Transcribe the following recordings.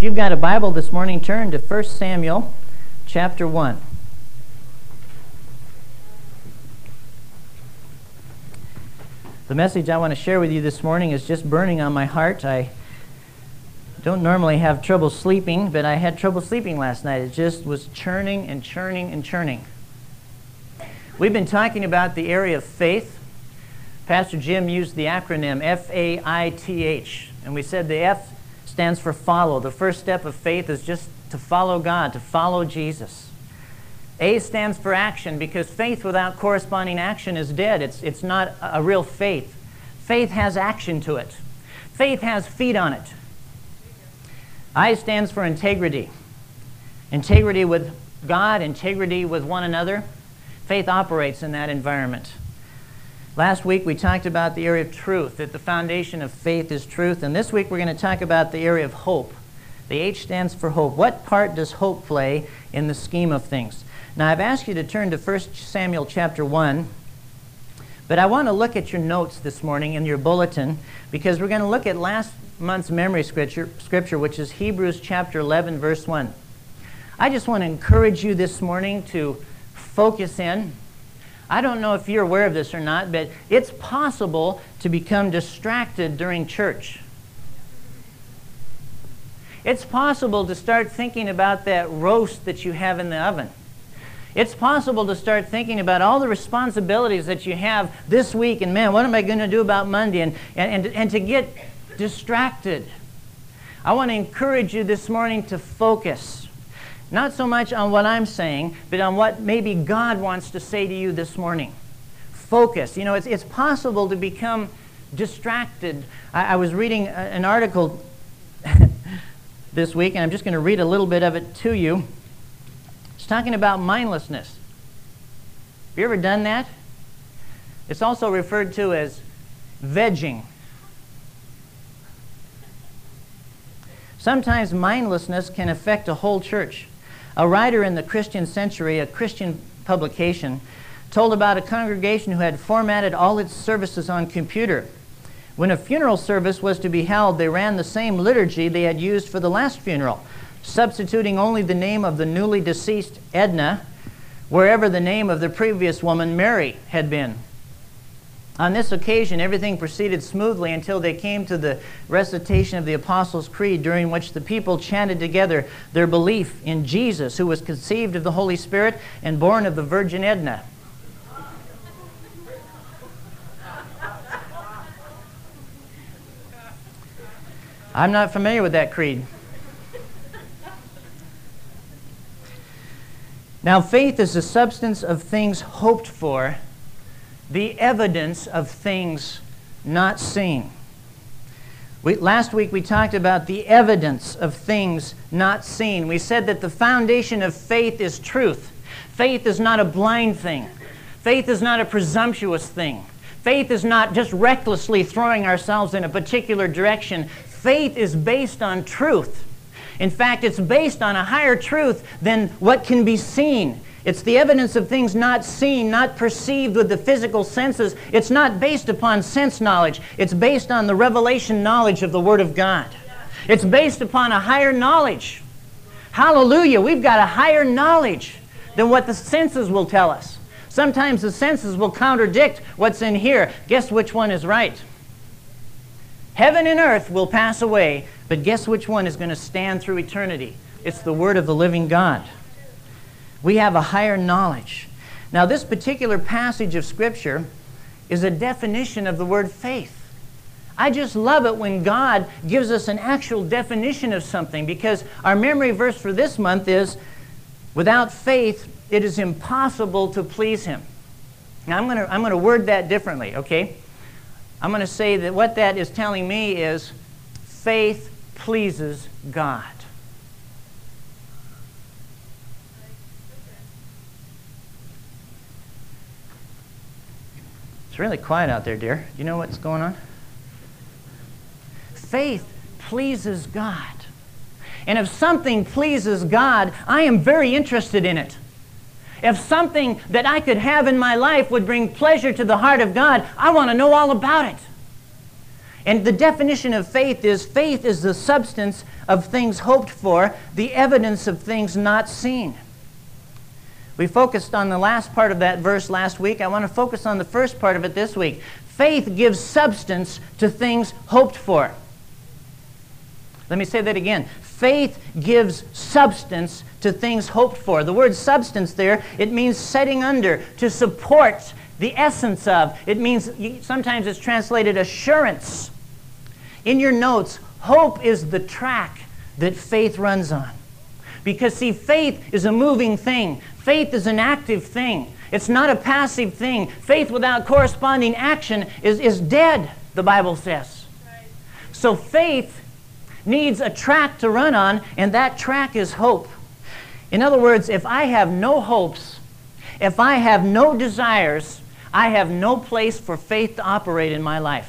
you've got a Bible this morning, turn to 1 Samuel chapter 1. The message I want to share with you this morning is just burning on my heart. I don't normally have trouble sleeping, but I had trouble sleeping last night. It just was churning and churning and churning. We've been talking about the area of faith. Pastor Jim used the acronym F-A-I-T-H, and we said the F stands for follow. The first step of faith is just to follow God, to follow Jesus. A stands for action, because faith without corresponding action is dead. It's not a real faith. Faith has action to it. Faith has feet on it. I stands for integrity. Integrity with God, integrity with one another. Faith operates in that environment. Last week we talked about the area of truth, that the foundation of faith is truth. And this week we're going to talk about the area of hope. The H stands for hope. What part does hope play in the scheme of things? Now I've asked you to turn to 1 Samuel chapter 1. But I want to look at your notes this morning in your bulletin, because we're going to look at last month's memory scripture, which is Hebrews chapter 11, verse 1. I just want to encourage you this morning to focus in. I don't know if you're aware of this or not, but it's possible to become distracted during church. It's possible to start thinking about that roast that you have in the oven. It's possible to start thinking about all the responsibilities that you have this week, and man, what am I going to do about Monday, and to get distracted. I want to encourage you this morning to focus. Not so much on what I'm saying, but on what maybe God wants to say to you this morning. Focus. You know, it's possible to become distracted. I was reading an article this week, and I'm just going to read a little bit of it to you. It's talking about mindlessness. Have you ever done that? It's also referred to as vegging. Sometimes mindlessness can affect a whole church. A writer in the Christian Century, a Christian publication, told about a congregation who had formatted all its services on computer. When a funeral service was to be held, they ran the same liturgy they had used for the last funeral, substituting only the name of the newly deceased Edna, wherever the name of the previous woman, Mary, had been. On this occasion, everything proceeded smoothly until they came to the recitation of the Apostles' Creed, during which the people chanted together their belief in Jesus, who was conceived of the Holy Spirit and born of the Virgin Edna. I'm not familiar with that creed. Now, faith is the substance of things hoped for, the evidence of things not seen. Last week we talked about the evidence of things not seen. We said that the foundation of faith is truth. Faith is not a blind thing. Faith is not a presumptuous thing. Faith is not just recklessly throwing ourselves in a particular direction. Faith is based on truth. In fact, it's based on a higher truth than what can be seen. It's the evidence of things not seen, not perceived with the physical senses. It's not based upon sense knowledge. It's based on the revelation knowledge of the Word of God. It's based upon a higher knowledge. Hallelujah! We've got a higher knowledge than what the senses will tell us. Sometimes the senses will contradict what's in here. Guess which one is right? Heaven and earth will pass away, but guess which one is going to stand through eternity? It's the Word of the living God. We have a higher knowledge. Now, this particular passage of Scripture is a definition of the word faith. I just love it when God gives us an actual definition of something, because our memory verse for this month is, without faith, it is impossible to please Him. Now, I'm going to word that differently, okay? I'm going to say that what that is telling me is faith pleases God. It's really quiet out there, dear. Do you know what's going on? Faith pleases God. And if something pleases God, I am very interested in it. If something that I could have in my life would bring pleasure to the heart of God, I want to know all about it. And the definition of faith is the substance of things hoped for, the evidence of things not seen. We focused on the last part of that verse last week. I want to focus on the first part of it this week. Faith gives substance to things hoped for. Let me say that again. Faith gives substance to things hoped for. The word substance there, it means setting under, to support, the essence of. It means, sometimes it's translated assurance. In your notes, hope is the track that faith runs on. Because see, faith is a moving thing. Faith is an active thing. It's not a passive thing. Faith without corresponding action is dead, the Bible says. Right. So faith needs a track to run on, and that track is hope. In other words, if I have no hopes, if I have no desires, I have no place for faith to operate in my life.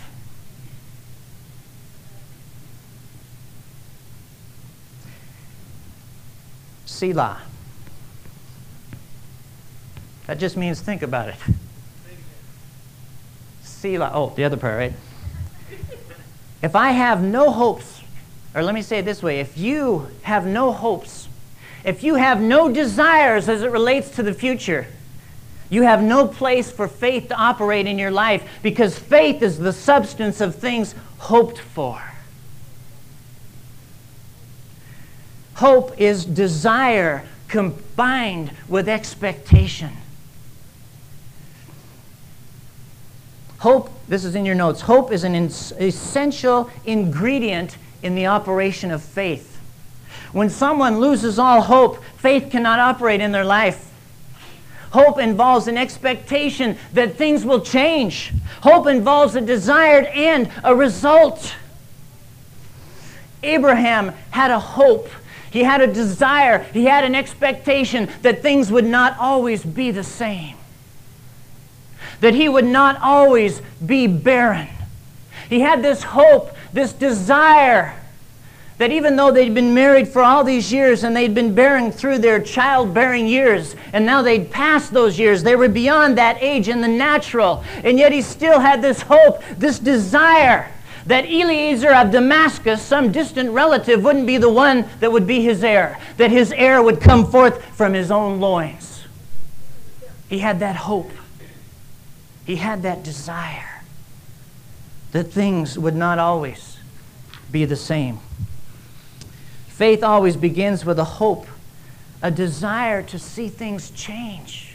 Selah. That just means think about it. Selah. Oh, the other part, right? If I have no hopes, or let me say it this way, if you have no hopes, if you have no desires as it relates to the future, you have no place for faith to operate in your life, because faith is the substance of things hoped for. Hope is desire combined with expectation. Hope, this is in your notes, hope is an essential ingredient in the operation of faith. When someone loses all hope, faith cannot operate in their life. Hope involves an expectation that things will change. Hope involves a desired end, a result. Abraham had a hope. He had a desire. He had an expectation that things would not always be the same. That he would not always be barren. He had this hope, this desire, that even though they'd been married for all these years and they'd been bearing through their childbearing years, and now they'd passed those years, they were beyond that age in the natural, and yet he still had this hope, this desire, that Eliezer of Damascus, some distant relative, wouldn't be the one that would be his heir, that his heir would come forth from his own loins. He had that hope. He had that desire that things would not always be the same. Faith always begins with a hope, a desire to see things change.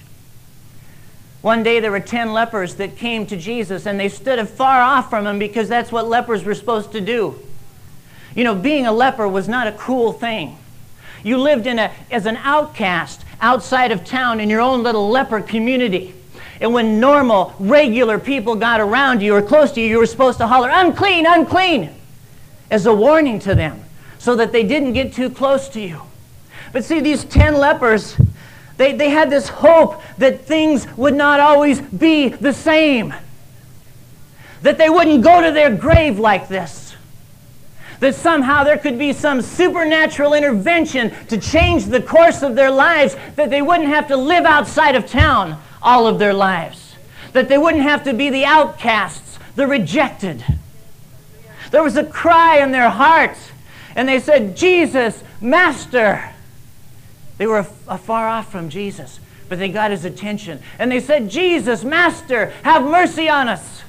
One day there were 10 lepers that came to Jesus, and they stood afar off from him because that's what lepers were supposed to do. You know, being a leper was not a cool thing. You lived as an outcast outside of town in your own little leper community. And when normal, regular people got around you or close to you, you were supposed to holler, "Unclean, unclean," as a warning to them so that they didn't get too close to you. But see, these 10 lepers, they had this hope that things would not always be the same. That they wouldn't go to their grave like this. That somehow there could be some supernatural intervention to change the course of their lives, that they wouldn't have to live outside of town all of their lives. That they wouldn't have to be the outcasts, the rejected. There was a cry in their hearts, and they said, "Jesus, Master." They were afar off from Jesus, but they got his attention. And they said, "Jesus, Master, have mercy on us."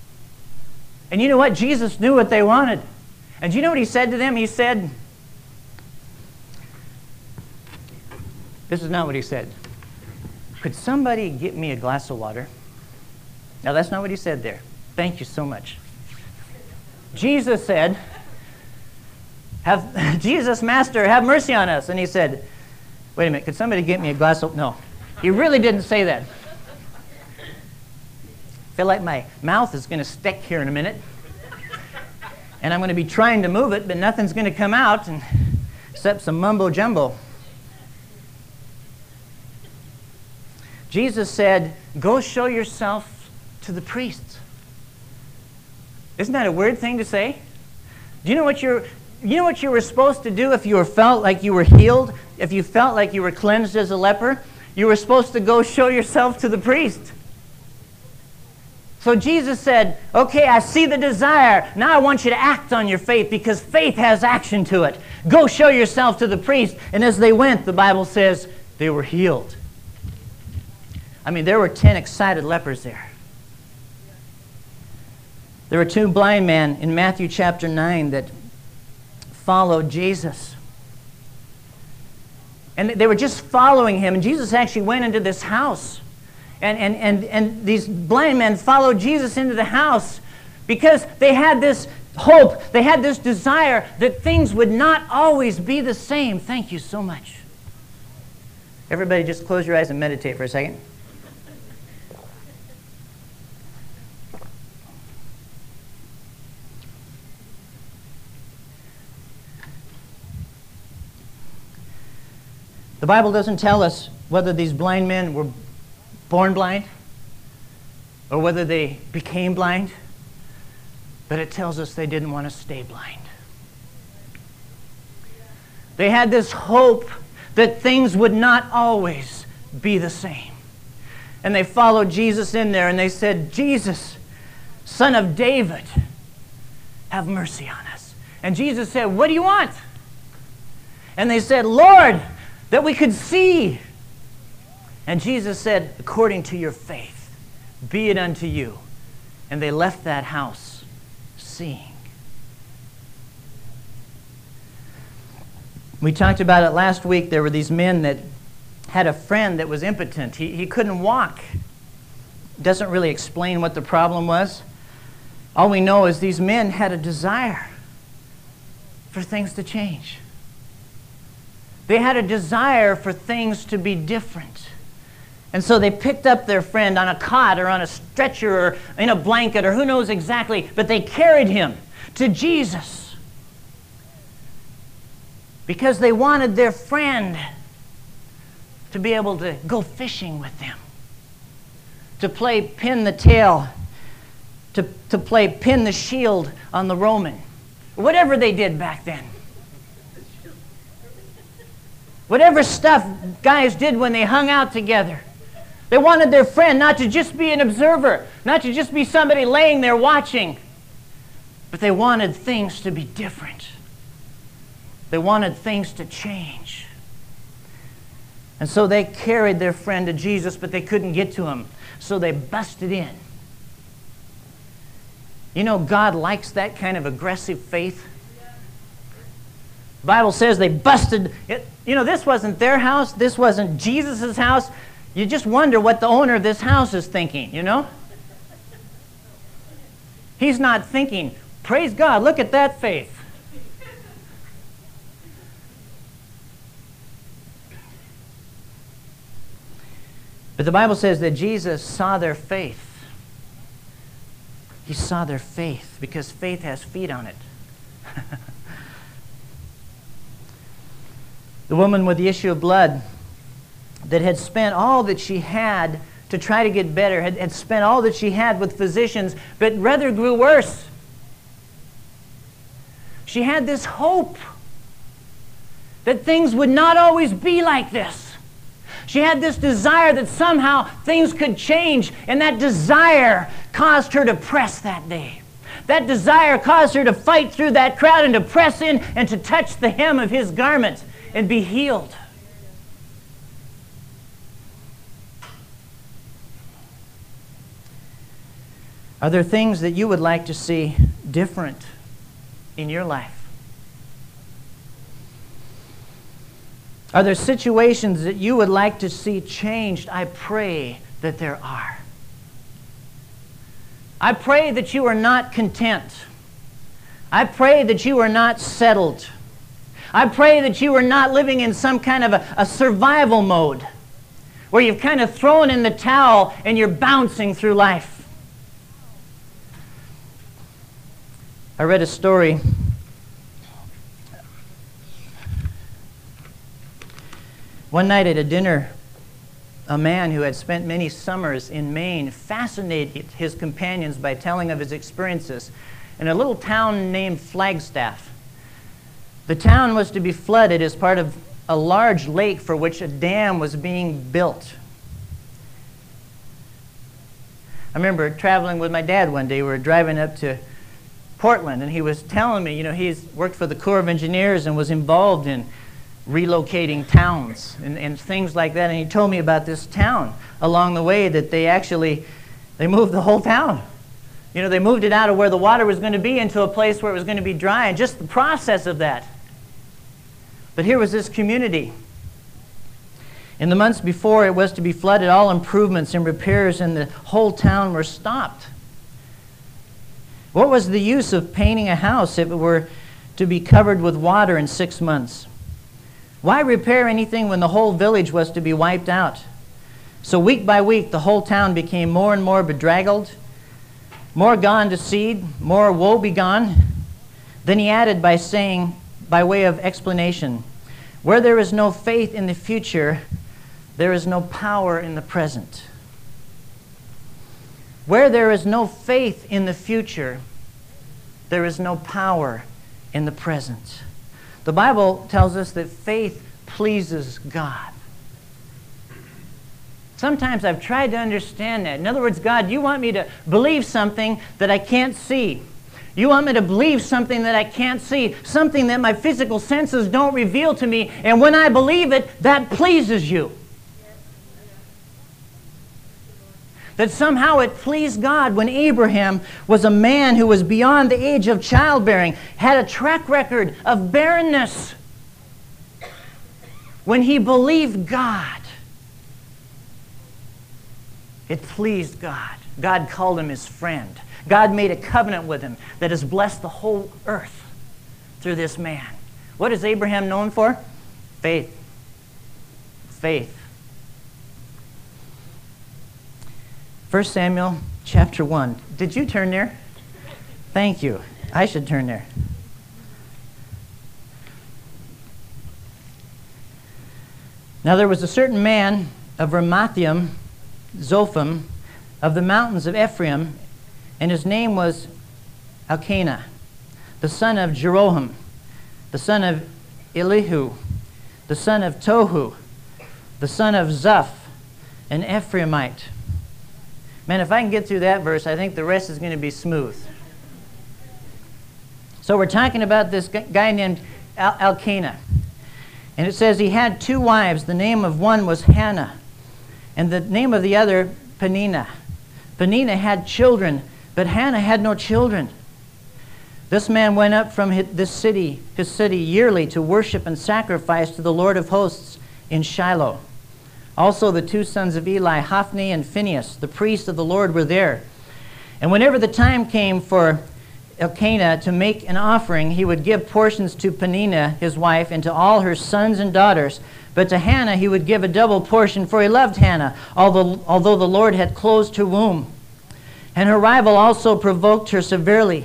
And you know what? Jesus knew what they wanted. And do you know what he said to them? He said, this is not what he said. "Could somebody get me a glass of water?" Now, that's not what he said there. Thank you so much. Jesus said, "Jesus, Master, have mercy on us." And he said, wait a minute, could somebody get me a glass of... No, he really didn't say that. I feel like my mouth is going to stick here in a minute. And I'm going to be trying to move it, but nothing's going to come out except some mumbo-jumbo. Jesus said, "Go show yourself to the priests." Isn't that a weird thing to say? Do you know what you were supposed to do if you felt like you were healed, if you felt like you were cleansed as a leper? You were supposed to go show yourself to the priest. So Jesus said, okay, I see the desire. Now I want you to act on your faith, because faith has action to it. Go show yourself to the priest. And as they went, the Bible says, they were healed. I mean, there were 10 excited lepers there. There were 2 blind men in Matthew chapter 9 that followed Jesus. And they were just following him. And Jesus actually went into this house. And these blind men followed Jesus into the house because they had this hope, they had this desire that things would not always be the same. Thank you so much. Everybody just close your eyes and meditate for a second. The Bible doesn't tell us whether these blind men were born blind or whether they became blind, but it tells us they didn't want to stay blind. They had this hope that things would not always be the same. And they followed Jesus in there and they said, Jesus, Son of David, have mercy on us. And Jesus said, what do you want? And they said, Lord, that we could see. And Jesus said, according to your faith, be it unto you. And they left that house seeing. We talked about it last week. There were these men that had a friend that was impotent. He couldn't walk. Doesn't really explain what the problem was. All we know is these men had a desire for things to change. They had a desire for things to be different. And so they picked up their friend on a cot or on a stretcher or in a blanket or who knows exactly, but they carried him to Jesus because they wanted their friend to be able to go fishing with them, to play pin the tail, to play pin the shield on the Roman, whatever they did back then. Whatever stuff guys did when they hung out together. They wanted their friend not to just be an observer, not to just be somebody laying there watching, but they wanted things to be different. They wanted things to change. And so they carried their friend to Jesus, but they couldn't get to him, so they busted in. You know, God likes that kind of aggressive faith. The Bible says they busted it. You know, this wasn't their house. This wasn't Jesus' house. You just wonder what the owner of this house is thinking, you know? He's not thinking, praise God, look at that faith. But the Bible says that Jesus saw their faith. He saw their faith because faith has feet on it. The woman with the issue of blood that had spent all that she had to try to get better, had spent all that she had with physicians, but rather grew worse. She had this hope that things would not always be like this. She had this desire that somehow things could change, and that desire caused her to press that day. That desire caused her to fight through that crowd and to press in and to touch the hem of his garment and be healed. Are there things that you would like to see different in your life? Are there situations that you would like to see changed? I pray that there are. I pray that you are not content. I pray that you are not settled. I pray that you are not living in some kind of a survival mode where you've kind of thrown in the towel and you're bouncing through life. I read a story. One night at a dinner, a man who had spent many summers in Maine fascinated his companions by telling of his experiences in a little town named Flagstaff. The town was to be flooded as part of a large lake for which a dam was being built. I remember traveling with my dad one day. We were driving up to Portland, and he was telling me, he's worked for the Corps of Engineers and was involved in relocating towns and things like that. And he told me about this town along the way that they moved the whole town. They moved it out of where the water was going to be into a place where it was going to be dry, and just the process of that. But here was this community. In the months before it was to be flooded, all improvements and repairs in the whole town were stopped. What was the use of painting a house if it were to be covered with water in 6 months? Why repair anything when the whole village was to be wiped out? So week by week, the whole town became more and more bedraggled, more gone to seed, more woe begone. Then he added by saying, by way of explanation, where there is no faith in the future, there is no power in the present. Where there is no faith in the future, there is no power in the present. The Bible tells us that faith pleases God. Sometimes I've tried to understand that. In other words, God, you want me to believe something that I can't see. You want me to believe something that I can't see, something that my physical senses don't reveal to me, and when I believe it, that pleases you. That somehow it pleased God when Abraham was a man who was beyond the age of childbearing, had a track record of barrenness. When he believed God, it pleased God. God called him his friend. God made a covenant with him that has blessed the whole earth through this man. What is Abraham known for? Faith. Faith. 1 Samuel chapter 1. Did you turn there? Thank you. I should turn there. Now there was a certain man of Ramathaim, Zophim, of the mountains of Ephraim, and his name was Elkanah, the son of Jeroham, the son of Elihu, the son of Tohu, the son of Zuph, an Ephraimite. Man, if I can get through that verse, I think the rest is going to be smooth. So we're talking about this guy named Elkanah. And it says he had 2 wives. The name of one was Hannah, and the name of the other, Peninnah. Peninnah had children, but Hannah had no children. This man went up from his city yearly to worship and sacrifice to the Lord of hosts in Shiloh. Also the 2 sons of Eli, Hophni and Phinehas, the priests of the Lord, were there. And whenever the time came for Elkanah to make an offering, he would give portions to Peninnah, his wife, and to all her sons and daughters. But to Hannah he would give a double portion, for he loved Hannah, although the Lord had closed her womb. And her rival also provoked her severely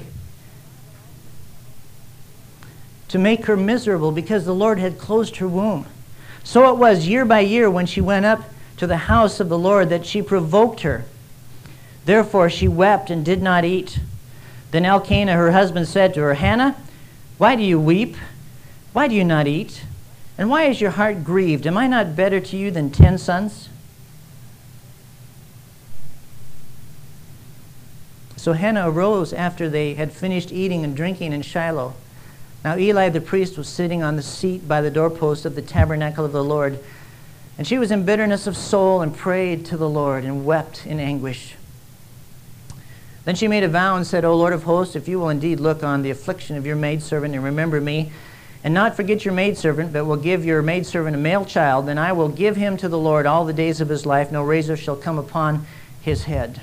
to make her miserable, because the Lord had closed her womb. So it was year by year when she went up to the house of the Lord that she provoked her. Therefore she wept and did not eat. Then Elkanah, her husband, said to her, Hannah, why do you weep? Why do you not eat? And why is your heart grieved? Am I not better to you than 10 sons? So Hannah arose after they had finished eating and drinking in Shiloh. Now Eli the priest was sitting on the seat by the doorpost of the tabernacle of the Lord. And she was in bitterness of soul and prayed to the Lord and wept in anguish. Then she made a vow and said, O Lord of hosts, if you will indeed look on the affliction of your maidservant and remember me, and not forget your maidservant, but will give your maidservant a male child, then I will give him to the Lord all the days of his life. No razor shall come upon his head.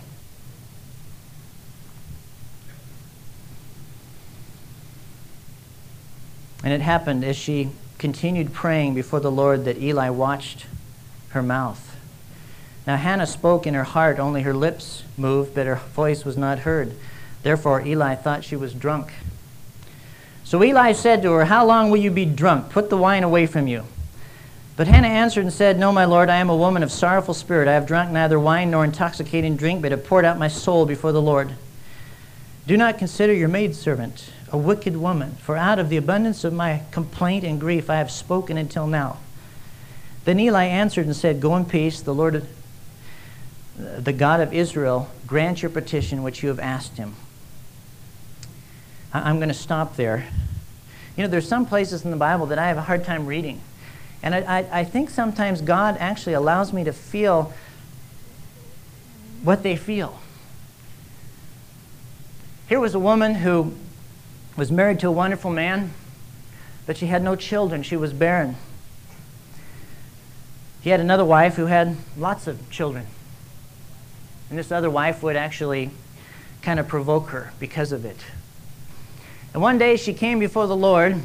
And it happened as she continued praying before the Lord that Eli watched her mouth. Now Hannah spoke in her heart, only her lips moved, but her voice was not heard. Therefore Eli thought she was drunk. So Eli said to her, How long will you be drunk? Put the wine away from you. But Hannah answered and said, No, my Lord, I am a woman of sorrowful spirit. I have drunk neither wine nor intoxicating drink, but have poured out my soul before the Lord. Do not consider your maidservant a wicked woman, for out of the abundance of my complaint and grief I have spoken until now. Then Eli answered and said, Go in peace, the Lord the God of Israel grant your petition which you have asked him. I'm going to stop there. You know, there's some places in the Bible that I have a hard time reading. And I think sometimes God actually allows me to feel what they feel. Here was a woman who was married to a wonderful man, but she had no children. She was barren. He had another wife who had lots of children. And this other wife would actually kind of provoke her because of it. And one day she came before the Lord,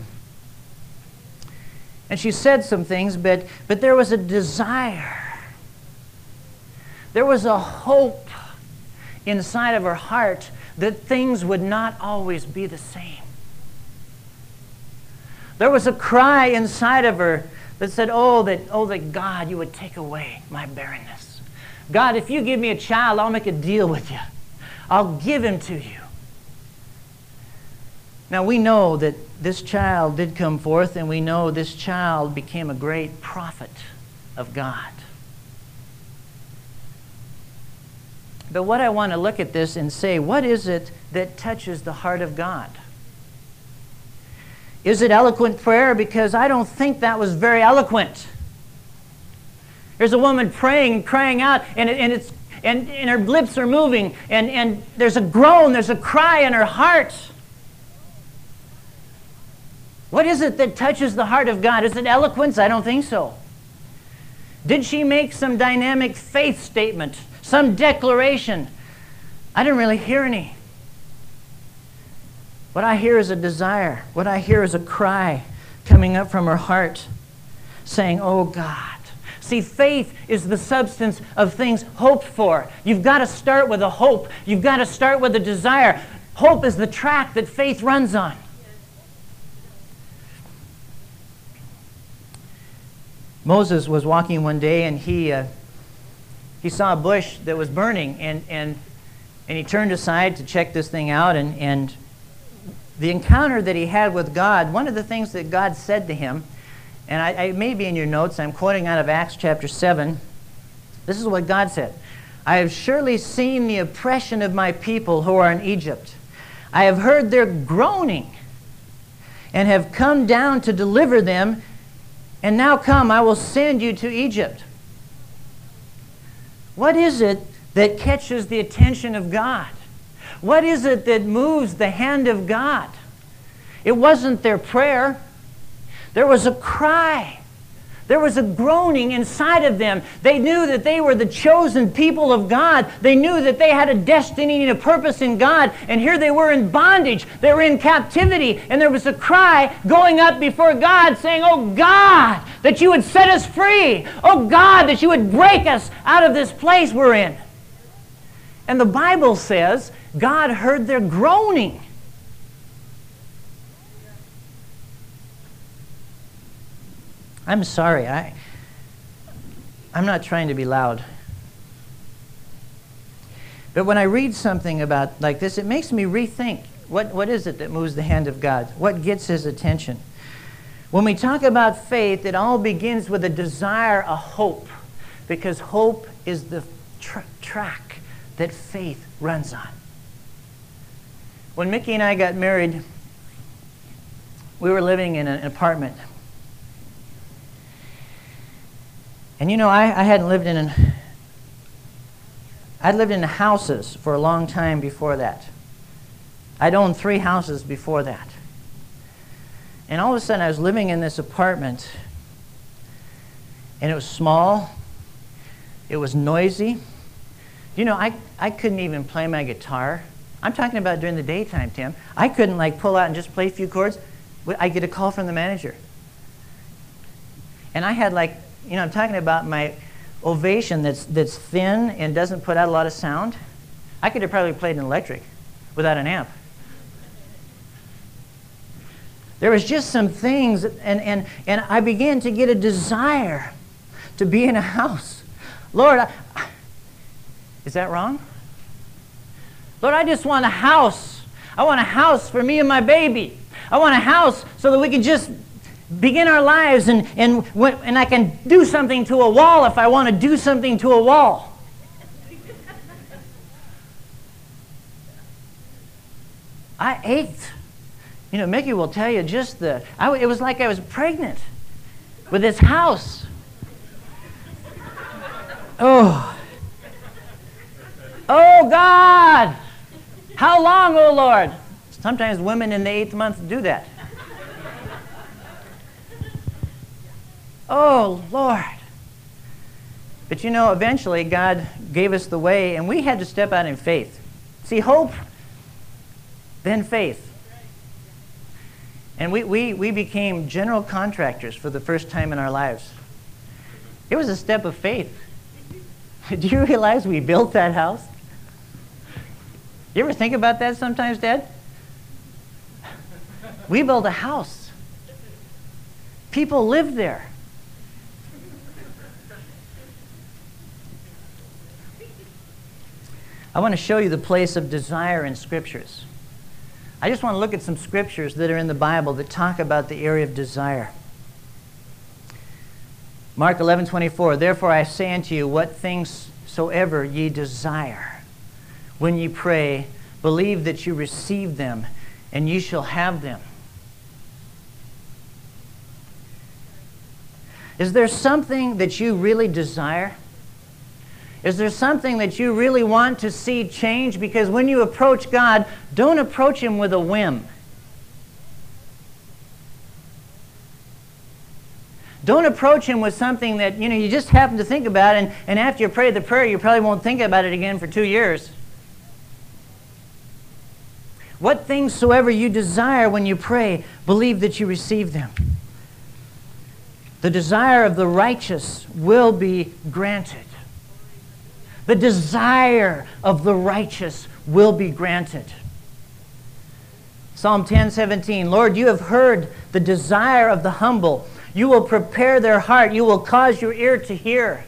and she said some things, but there was a desire. There was a hope inside of her heart that things would not always be the same. There was a cry inside of her that said, oh, that God, you would take away my barrenness. God, if you give me a child, I'll make a deal with you. I'll give him to you. Now, we know that this child did come forth, and we know this child became a great prophet of God. But what I want to look at this and say, what is it that touches the heart of God? Is it eloquent prayer? Because I don't think that was very eloquent. There's a woman praying, crying out, and her lips are moving, and there's a groan, there's a cry in her heart. What is it that touches the heart of God? Is it eloquence? I don't think so. Did she make some dynamic faith statement, some declaration? I didn't really hear any. What I hear is a desire. What I hear is a cry coming up from her heart, saying, oh God. See, faith is the substance of things hoped for. You've got to start with a hope. You've got to start with a desire. Hope is the track that faith runs on. Moses was walking one day, and he saw a bush that was burning, and he turned aside to check this thing out, and the encounter that he had with God, one of the things that God said to him, and I may be in your notes, I'm quoting out of Acts chapter 7. This is what God said. I have surely seen the oppression of my people who are in Egypt. I have heard their groaning and have come down to deliver them. And now come, I will send you to Egypt. What is it that catches the attention of God? What is it that moves the hand of God? It wasn't their prayer. There was a cry. There was a groaning inside of them. They knew that they were the chosen people of God. They knew that they had a destiny and a purpose in God. And here they were in bondage. They were in captivity. And there was a cry going up before God saying, oh God, that you would set us free. Oh God, that you would break us out of this place we're in. And the Bible says God heard their groaning. I'm sorry, I'm not trying to be loud. But when I read something about like this, it makes me rethink, what is it that moves the hand of God? What gets his attention? When we talk about faith, it all begins with a desire, a hope, because hope is the track that faith runs on. When Mickey and I got married, we were living in an apartment. And you know, I hadn't lived in I'd lived in houses for a long time before that. I'd owned 3 houses before that. And all of a sudden I was living in this apartment, and it was small, it was noisy. You know, I couldn't even play my guitar. I'm talking about during the daytime, Tim. I couldn't like pull out and just play a few chords. I'd get a call from the manager. And I had like, you know, I'm talking about my Ovation that's thin and doesn't put out a lot of sound. I could have probably played an electric without an amp. There was just some things, and I began to get a desire to be in a house. Lord, is that wrong? Lord, I just want a house. I want a house for me and my baby. I want a house so that we can just begin our lives, and I can do something to a wall if I want to do something to a wall. I ate. You know, Mickey will tell you just it was like I was pregnant with this house. Oh. Oh, God. How long, oh, Lord? Sometimes women in the 8th month do that. Oh, Lord. But you know, eventually God gave us the way, and we had to step out in faith. See, hope, then faith. And we became general contractors for the first time in our lives. It was a step of faith. Do you realize we built that house? You ever think about that sometimes, Dad? We built a house. People lived there. I want to show you the place of desire in Scriptures. I just want to look at some Scriptures that are in the Bible that talk about the area of desire. Mark 11:24, therefore I say unto you, what things soever ye desire, when ye pray, believe that you receive them, and ye shall have them. Is there something that you really desire? Is there something that you really want to see change? Because when you approach God, don't approach Him with a whim. Don't approach Him with something that you just happen to think about, and after you pray the prayer, you probably won't think about it again for 2 years. What things soever you desire when you pray, believe that you receive them. The desire of the righteous will be granted. The desire of the righteous will be granted. Psalm 10:17, Lord, you have heard the desire of the humble. You will prepare their heart. You will cause your ear to hear.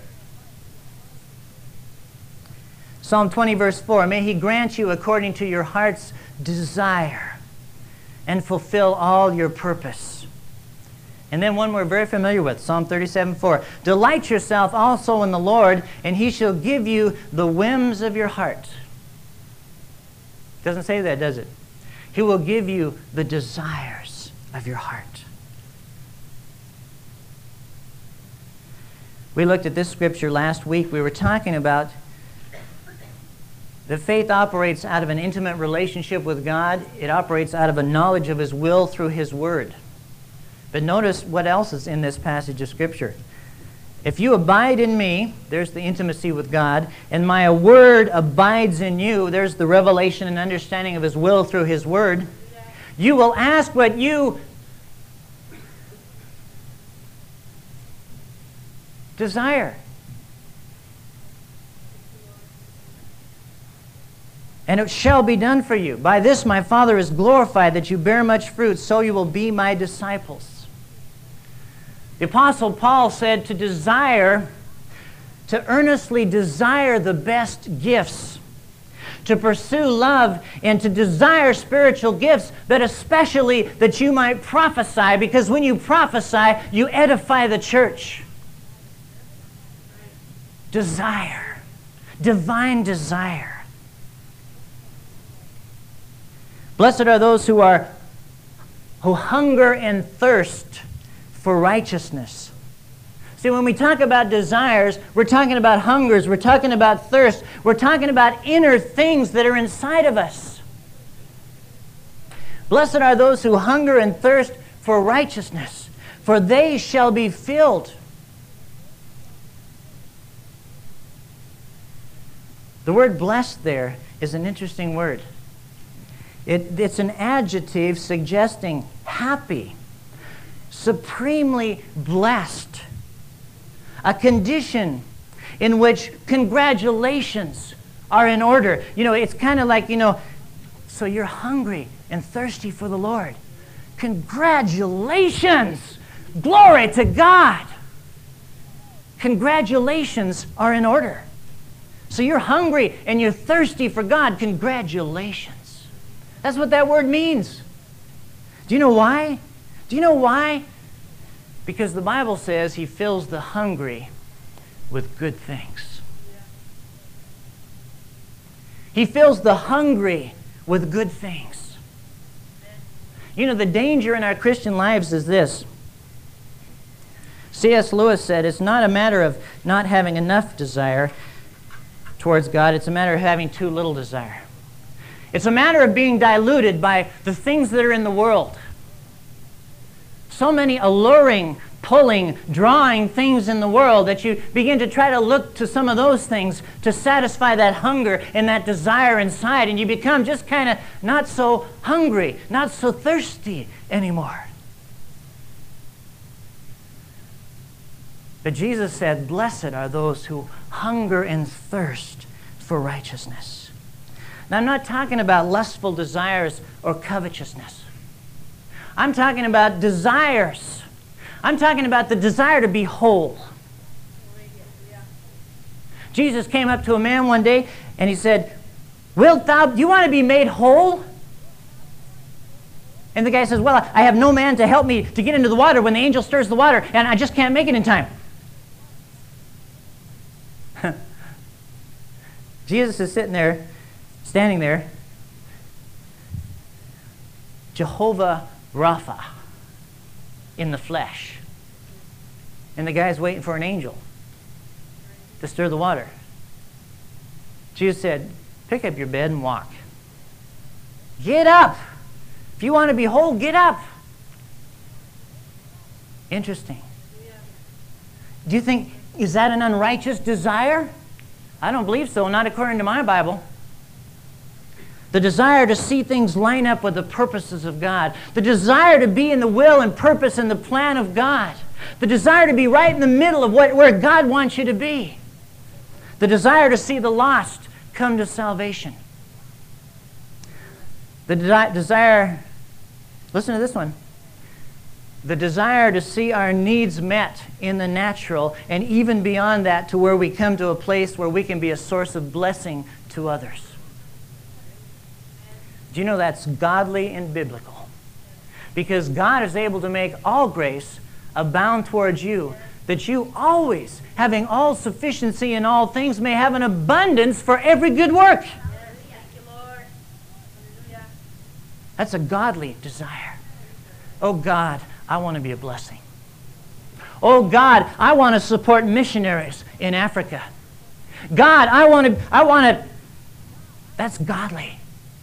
Psalm 20, verse 4, may He grant you according to your heart's desire and fulfill all your purpose. And then one we're very familiar with, Psalm 37:4. Delight yourself also in the Lord, and He shall give you the whims of your heart. Doesn't say that, does it? He will give you the desires of your heart. We looked at this scripture last week. We were talking about that faith operates out of an intimate relationship with God. It operates out of a knowledge of His will through His Word. But notice what else is in this passage of Scripture. If you abide in me, there's the intimacy with God, and my word abides in you, there's the revelation and understanding of His will through His Word, you will ask what you desire. And it shall be done for you. By this my Father is glorified, that you bear much fruit, so you will be my disciples. The Apostle Paul said to desire, to earnestly desire the best gifts, to pursue love, and to desire spiritual gifts, but especially that you might prophesy, because when you prophesy, you edify the church. Desire, divine desire. Blessed are those who hunger and thirst for righteousness. See, when we talk about desires, we're talking about hungers, we're talking about thirst, we're talking about inner things that are inside of us. Blessed are those who hunger and thirst for righteousness, for they shall be filled. The word blessed there is an interesting word. It's an adjective suggesting happy, supremely blessed, a condition in which congratulations are in order. It's kind of like, so you're hungry and thirsty for the Lord. Congratulations! Glory to God! Congratulations are in order. So you're hungry and you're thirsty for God. Congratulations. That's what that word means. Do you know why? Do you know why? Because the Bible says He fills the hungry with good things. He fills the hungry with good things. You know, the danger in our Christian lives is this. C.S. Lewis said, it's not a matter of not having enough desire towards God, it's a matter of having too little desire. It's a matter of being diluted by the things that are in the world. So many alluring, pulling, drawing things in the world that you begin to try to look to some of those things to satisfy that hunger and that desire inside, and you become just kind of not so hungry, not so thirsty anymore. But Jesus said, blessed are those who hunger and thirst for righteousness. Now, I'm not talking about lustful desires or covetousness. I'm talking about desires. I'm talking about the desire to be whole. Jesus came up to a man one day and he said, do you want to be made whole? And the guy says, well, I have no man to help me to get into the water when the angel stirs the water, and I just can't make it in time. Jesus is standing there, Jehovah Rapha, in the flesh. And the guy's waiting for an angel to stir the water. Jesus said, pick up your bed and walk. Get up. If you want to be whole, get up. Interesting. Do you think, is that an unrighteous desire? I don't believe so, not according to my Bible. The desire to see things line up with the purposes of God. The desire to be in the will and purpose and the plan of God. The desire to be right in the middle of where God wants you to be. The desire to see the lost come to salvation. The desire, listen to this one. The desire to see our needs met in the natural, and even beyond that to where we come to a place where we can be a source of blessing to others. Do you know that's godly and biblical? Because God is able to make all grace abound towards you, that you always, having all sufficiency in all things, may have an abundance for every good work. That's a godly desire. Oh God, I want to be a blessing. Oh God, I want to support missionaries in Africa. God, I want to, that's godly.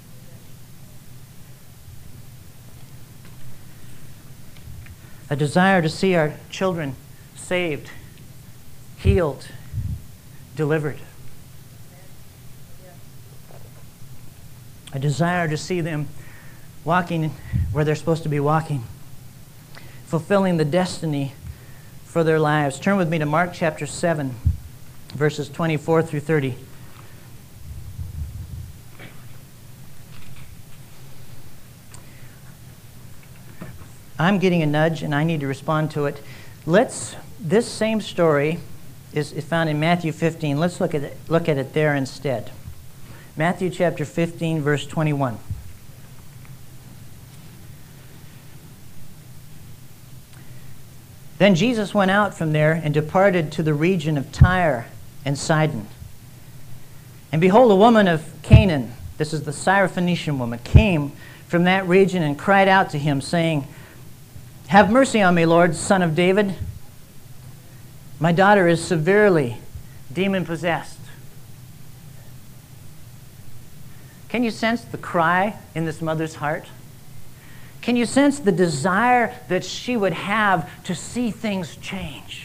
A desire to see our children saved, healed, delivered. A desire to see them walking where they're supposed to be walking, fulfilling the destiny for their lives. Turn with me to Mark chapter 7, verses 24 through 30. I'm getting a nudge and I need to respond to it. This same story is found in Matthew 15. Let's look at it there instead. Matthew chapter 15, verse 21. Then Jesus went out from there and departed to the region of Tyre and Sidon. And behold, a woman of Canaan, this is the Syrophoenician woman, came from that region and cried out to him, saying, have mercy on me, Lord, Son of David. My daughter is severely demon-possessed. Can you sense the cry in this mother's heart? Can you sense the desire that she would have to see things change?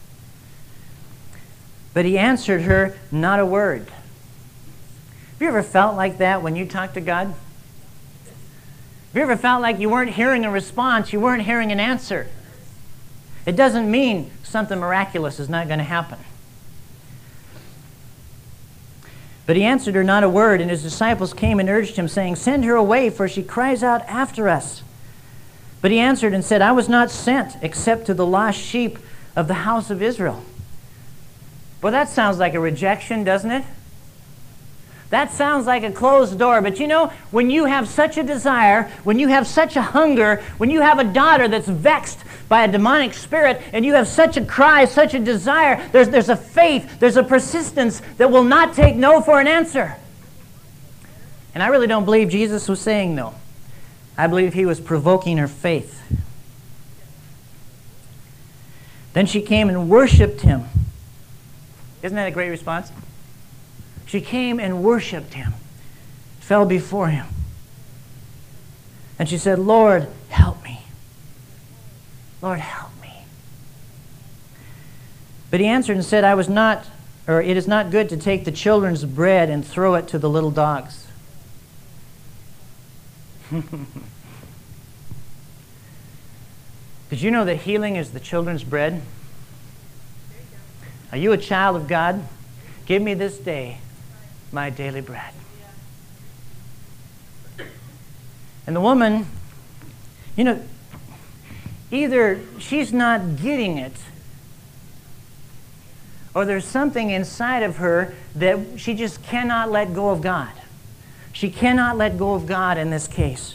But he answered her not a word. Have you ever felt like that when you talk to God? Have you ever felt like you weren't hearing a response, you weren't hearing an answer? It doesn't mean something miraculous is not going to happen. But he answered her not a word, and his disciples came and urged him, saying, send her away, for she cries out after us. But he answered and said, I was not sent except to the lost sheep of the house of Israel. Well, that sounds like a rejection, doesn't it? That sounds like a closed door. But you know, when you have such a desire, when you have such a hunger, when you have a daughter that's vexed by a demonic spirit, and you have such a cry, such a desire, there's a faith, there's a persistence that will not take no for an answer. And I really don't believe Jesus was saying no. I believe he was provoking her faith. Then she came and worshiped him. Isn't that a great response? She came and worshiped him, fell before him. And she said, Lord, help me. Lord, help me. But he answered and said, it is not good to take the children's bread and throw it to the little dogs. Did you know that healing is the children's bread? Are you a child of God? Give me this day my daily bread. And the woman, either she's not getting it, or there's something inside of her that she just cannot let go of God. She cannot let go of God in this case.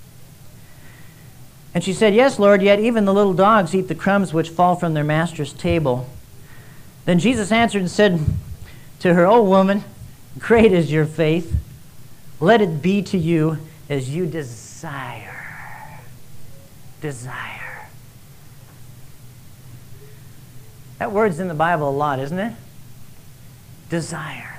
And she said, Yes, Lord, yet even the little dogs eat the crumbs which fall from their master's table. Then Jesus answered and said to her, O woman, great is your faith. Let it be to you as you desire. Desire. That word's in the Bible a lot, isn't it? Desire.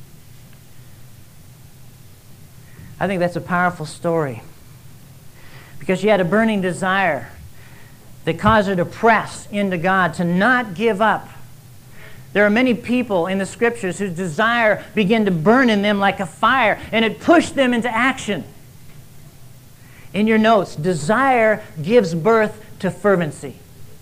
I think that's a powerful story, because she had a burning desire that caused her to press into God, to not give up. There are many people in the Scriptures whose desire began to burn in them like a fire, and it pushed them into action. In your notes, desire gives birth to fervency.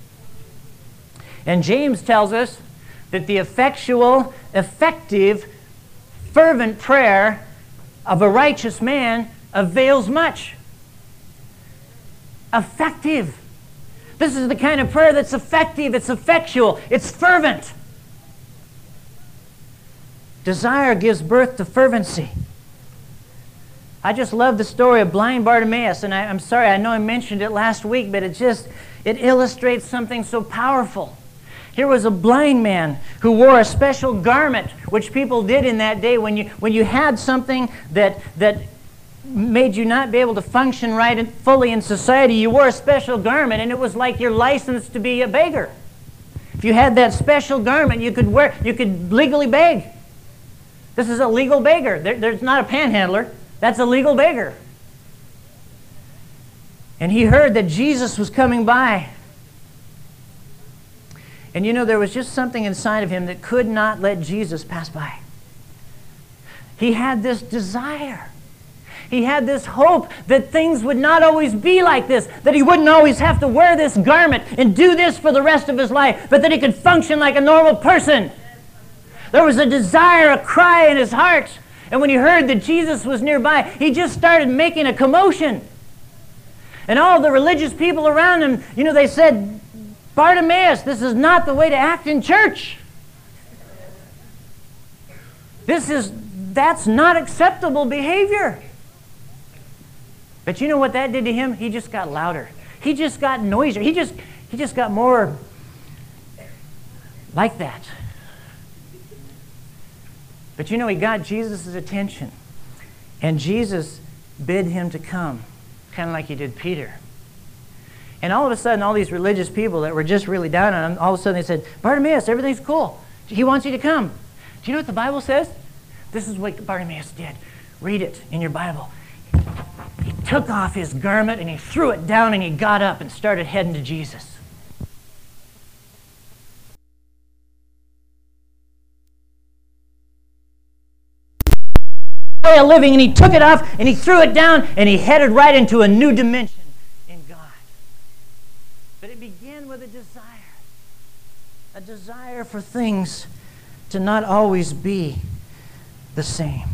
And James tells us that the effectual, effective, fervent prayer of a righteous man avails much. Effective. This is the kind of prayer that's effective, it's effectual, it's fervent. Desire gives birth to fervency. I just love the story of blind Bartimaeus, and I'm sorry, I know I mentioned it last week, but it illustrates something so powerful. Here was a blind man who wore a special garment, which people did in that day when you had something that made you not be able to function right and fully in society. You wore a special garment, and it was like your license to be a beggar. If you had that special garment, you could legally beg. This is a legal beggar. There's not a panhandler. That's a legal beggar. And he heard that Jesus was coming by. And there was just something inside of him that could not let Jesus pass by. He had this desire. He had this hope that things would not always be like this, that he wouldn't always have to wear this garment and do this for the rest of his life, but that he could function like a normal person. There was a desire, a cry in his heart. And when he heard that Jesus was nearby, he just started making a commotion. And all the religious people around him, they said, Bartimaeus, this is not the way to act in church. That's not acceptable behavior. But you know what that did to him? He just got louder. He just got noisier. He just got more like that. But he got Jesus' attention. And Jesus bid him to come, kind of like he did Peter. And all of a sudden, all these religious people that were just really down on him, all of a sudden they said, Bartimaeus, everything's cool. He wants you to come. Do you know what the Bible says? This is what Bartimaeus did. Read it in your Bible. He took off his garment and he threw it down and he got up and started heading to Jesus. Way of living, and he took it off and he threw it down and he headed right into a new dimension in God. But it began with a desire for things to not always be the same.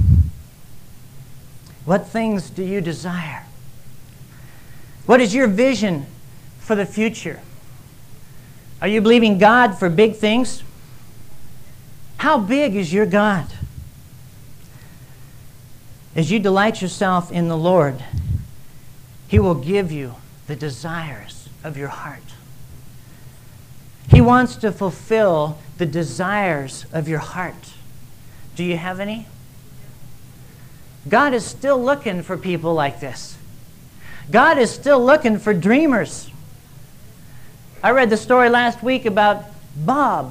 What things do you desire? What is your vision for the future? Are you believing God for big things? How big is your God? As you delight yourself in the Lord, He will give you the desires of your heart. He wants to fulfill the desires of your heart. Do you have any? God is still looking for people like this. God is still looking for dreamers. I read the story last week about Bob.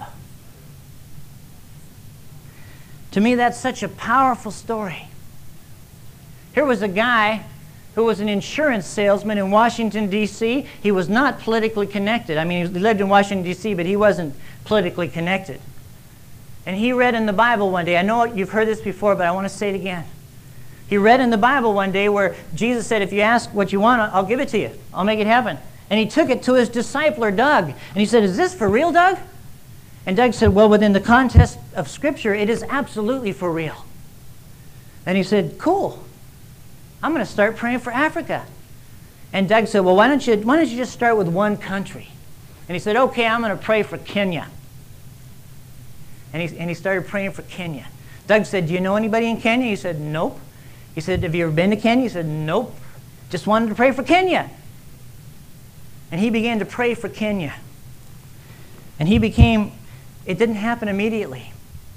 To me, that's such a powerful story. Here was a guy who was an insurance salesman in Washington, D.C. He was not politically connected. I mean, he lived in Washington, D.C., but he wasn't politically connected. And he read in the Bible one day, I know you've heard this before, but I want to say it again. He read in the Bible one day where Jesus said, if you ask what you want, I'll give it to you. I'll make it happen. And he took it to his discipler, Doug. And he said, is this for real, Doug? And Doug said, well, within the context of Scripture, it is absolutely for real. And he said, cool. I'm going to start praying for Africa. And Doug said, well, why don't you just start with one country? And he said, okay, I'm going to pray for Kenya. And he started praying for Kenya. Doug said, do you know anybody in Kenya? He said, nope. He said, have you ever been to Kenya? He said, nope. Just wanted to pray for Kenya. And he began to pray for Kenya. And it didn't happen immediately.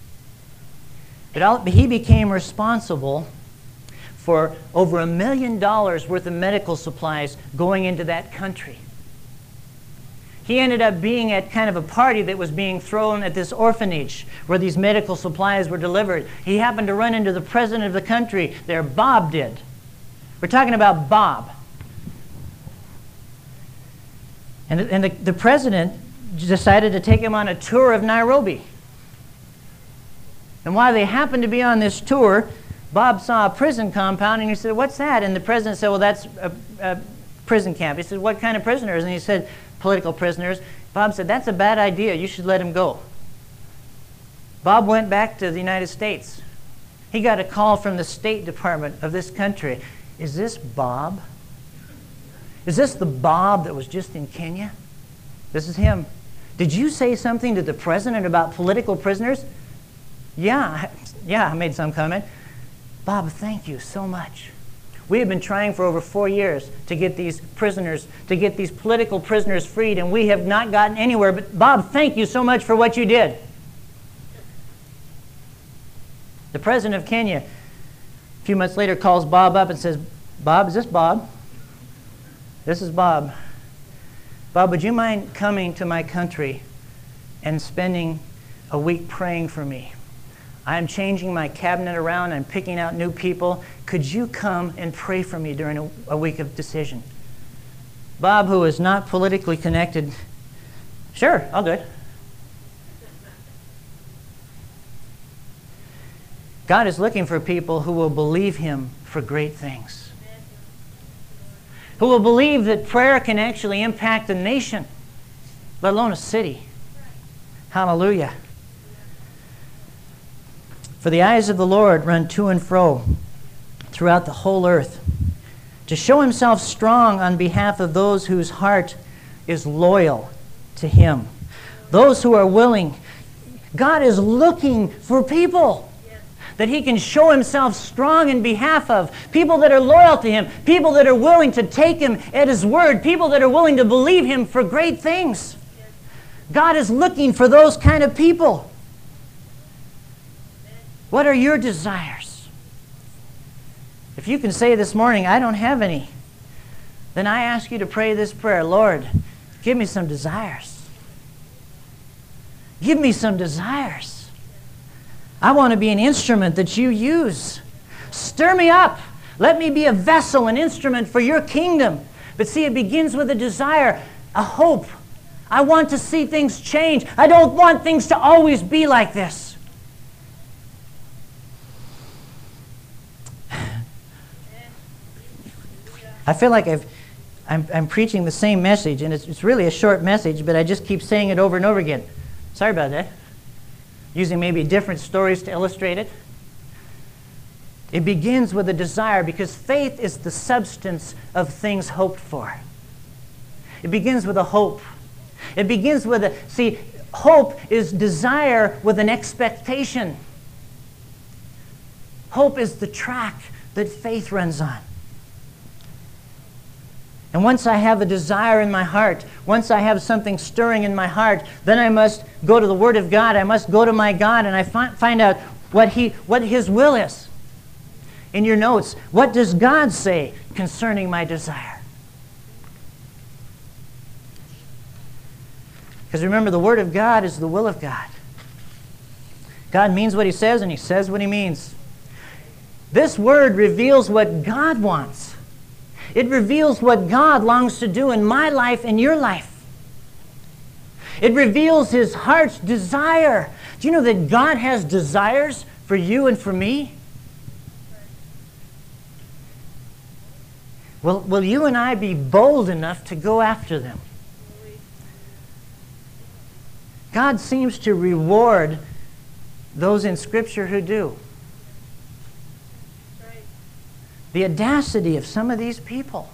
But he became responsible for over $1 million worth of medical supplies going into that country. He ended up being at kind of a party that was being thrown at this orphanage where these medical supplies were delivered. He happened to run into the president of the country there. Bob did. We're talking about Bob. And the president decided to take him on a tour of Nairobi. And while they happened to be on this tour, Bob saw a prison compound, and he said, what's that? And the president said, well, that's a prison camp. He said, what kind of prisoners? And he said, political prisoners. Bob said, that's a bad idea. You should let him go. Bob went back to the United States. He got a call from the State Department of this country. Is this Bob? Is this the Bob that was just in Kenya? This is him. Did you say something to the president about political prisoners? Yeah, I made some comment. Bob, thank you so much. We have been trying for over 4 years to get these prisoners, to get these political prisoners freed, and we have not gotten anywhere. But Bob, thank you so much for what you did. The president of Kenya, a few months later, calls Bob up and says, Bob, is this Bob? This is Bob. Bob, would you mind coming to my country and spending a week praying for me? I'm changing my cabinet around. I'm picking out new people. Could you come and pray for me during a week of decision? Bob, who is not politically connected, sure, I'll do it. God is looking for people who will believe Him for great things. Who will believe that prayer can actually impact a nation, let alone a city. Hallelujah. For the eyes of the Lord run to and fro throughout the whole earth, to show Himself strong on behalf of those whose heart is loyal to Him. Those who are willing. God is looking for people that He can show Himself strong in behalf of. People that are loyal to Him. People that are willing to take Him at His word. People that are willing to believe Him for great things. God is looking for those kind of people. What are your desires? If you can say this morning, I don't have any, then I ask you to pray this prayer. Lord, give me some desires. Give me some desires. I want to be an instrument that you use. Stir me up. Let me be a vessel, an instrument for your kingdom. But see, it begins with a desire, a hope. I want to see things change. I don't want things to always be like this. I feel like I'm preaching the same message, and it's really a short message, but I just keep saying it over and over again. Sorry about that. Using maybe different stories to illustrate it. It begins with a desire, because faith is the substance of things hoped for. It begins with a hope. It begins with hope is desire with an expectation. Hope is the track that faith runs on. And once I have a desire in my heart, once I have something stirring in my heart, then I must go to the Word of God. I must go to my God, and I find out what His will is. In your notes, what does God say concerning my desire? Because remember, the Word of God is the will of God. God means what He says, and He says what He means. This Word reveals what God wants. It reveals what God longs to do in my life and your life. It reveals His heart's desire. Do you know that God has desires for you and for me? Will you and I be bold enough to go after them? God seems to reward those in Scripture who do. The audacity of some of these people.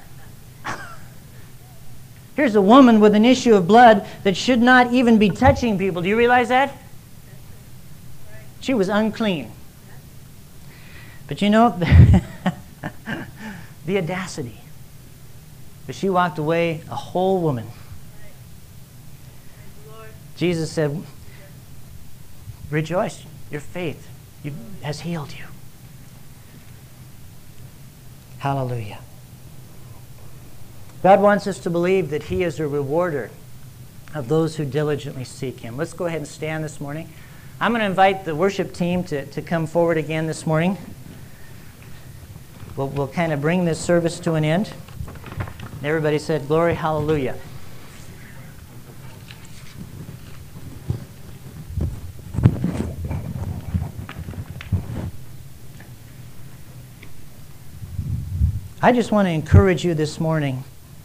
Here's a woman with an issue of blood that should not even be touching people. Do you realize that? She was unclean. But you know, the audacity. But she walked away a whole woman. Jesus said, rejoice, your faith has healed you. Hallelujah. God wants us to believe that He is a rewarder of those who diligently seek Him. Let's go ahead and stand this morning. I'm going to invite the worship team to come forward again this morning. We'll kind of bring this service to an end. And everybody said, glory, hallelujah. I just want to encourage you this morning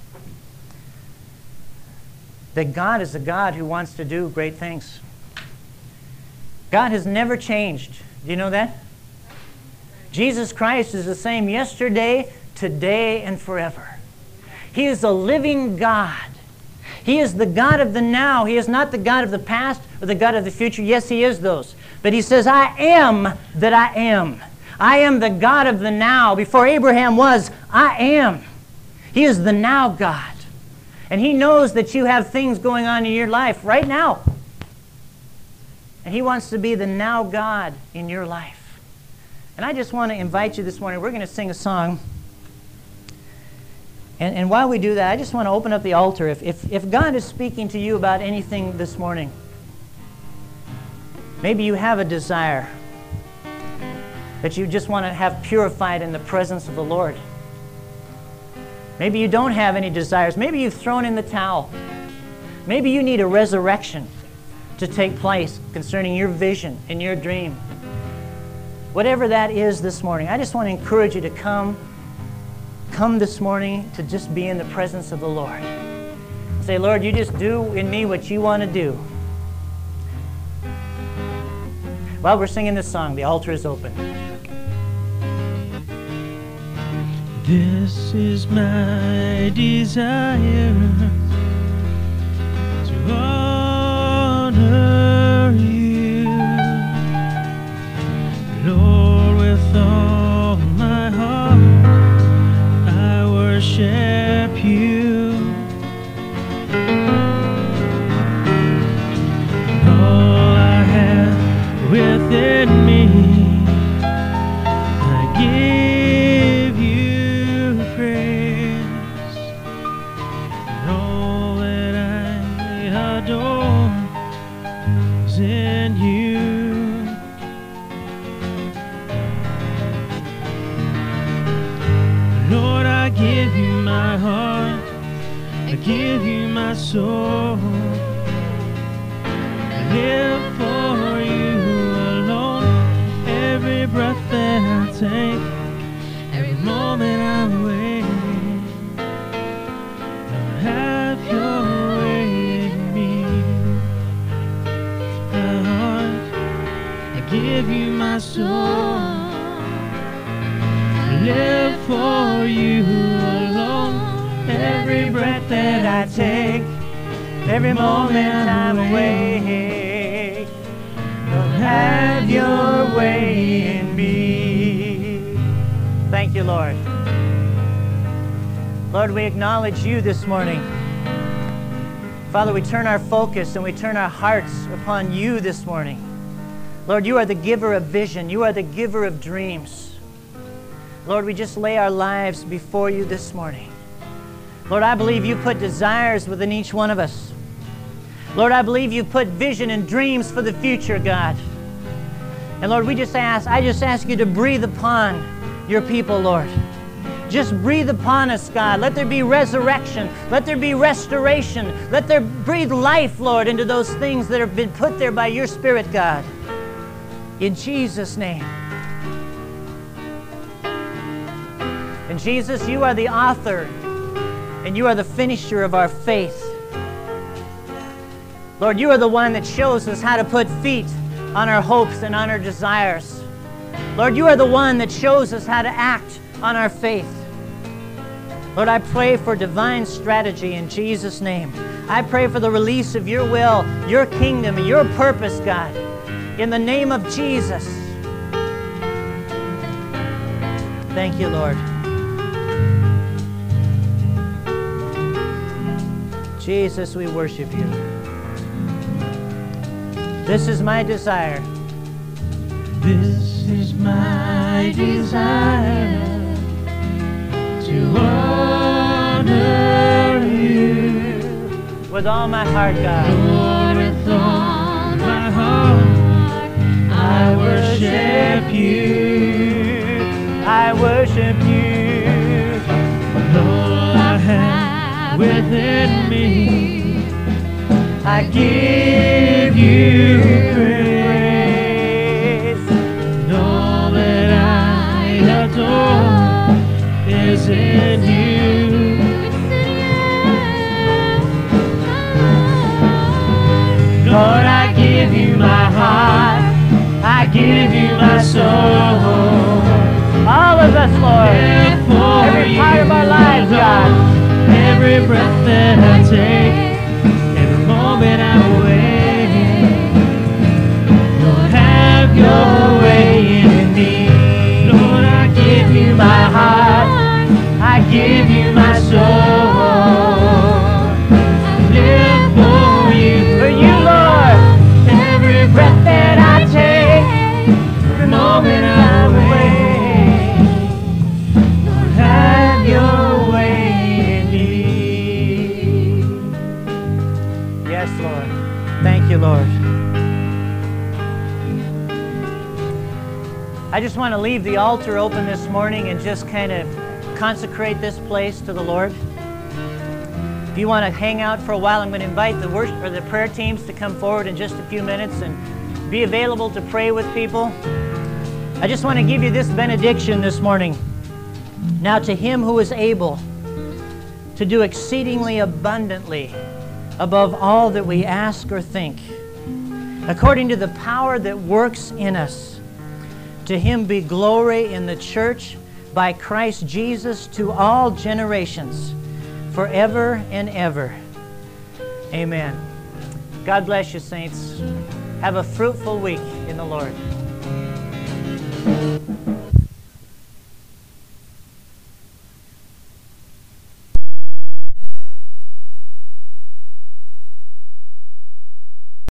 that God is a God who wants to do great things. God has never changed. Do you know that? Jesus Christ is the same yesterday, today, and forever. He is a living God. He is the God of the now. He is not the God of the past or the God of the future. Yes, He is those. But He says, I am that I am. I am the God of the now. Before Abraham was, I am. He is the now God. And He knows that you have things going on in your life right now. And He wants to be the now God in your life. And I just want to invite you this morning. We're going to sing a song. And while we do that, I just want to open up the altar. If God is speaking to you about anything this morning, maybe you have a desire that you just want to have purified in the presence of the Lord. Maybe you don't have any desires. Maybe you've thrown in the towel. Maybe you need a resurrection to take place concerning your vision and your dream. Whatever that is this morning, I just want to encourage you to come this morning to just be in the presence of the Lord. Say, Lord, you just do in me what you want to do. While we're singing this song, the altar is open. This is my desire to honor you, Lord, with all my heart I worship you. All I have within me I give you praise, and all that I adore is in you. Lord, I give you my heart, I give you my soul, I live for you alone. Every breath that I take, every moment I'm awake, Lord, have your way in me. My heart, I give you my soul, I live for you alone. Every breath that I take, every moment I'm awake, Lord, have your way in me. Thank you, Lord. Lord, we acknowledge you this morning. Father, we turn our focus and we turn our hearts upon you this morning. Lord, you are the giver of vision. You are the giver of dreams. Lord, we just lay our lives before you this morning. Lord, I believe you put desires within each one of us. Lord, I believe you've put vision and dreams for the future, God. And Lord, I just ask you to breathe upon your people, Lord. Just breathe upon us, God. Let there be resurrection. Let there be restoration. Let there breathe life, Lord, into those things that have been put there by your Spirit, God. In Jesus' name. And Jesus, you are the author and you are the finisher of our faith. Lord, you are the one that shows us how to put feet on our hopes and on our desires. Lord, you are the one that shows us how to act on our faith. Lord, I pray for divine strategy in Jesus' name. I pray for the release of your will, your kingdom, and your purpose, God, in the name of Jesus. Thank you, Lord. Jesus, we worship you. This is my desire. This is my desire to honor you with all my heart, God. Lord, with all my heart, I worship you. I worship you. With all I have within me, I give you praise. And all that I adore is in you. Lord, I give you my heart. I give you my soul. All of us, Lord. Every part of our lives, God. Every breath that I take, every moment I'm awake. Lord, have your way in me. Lord, I give you my heart. I give you my soul. Live for you, Lord. Every breath that I take, every moment I'm awake. Lord, have your way in me. Yes, Lord. Thank you, Lord. I just want to leave the altar open this morning and just kind of consecrate this place to the Lord. If you want to hang out for a while, I'm going to invite the worship or the prayer teams to come forward in just a few minutes and be available to pray with people. I just want to give you this benediction this morning. Now to him who is able to do exceedingly abundantly above all that we ask or think, according to the power that works in us, to him be glory in the church by Christ Jesus to all generations, forever and ever. Amen. God bless you, saints. Have a fruitful week in the Lord.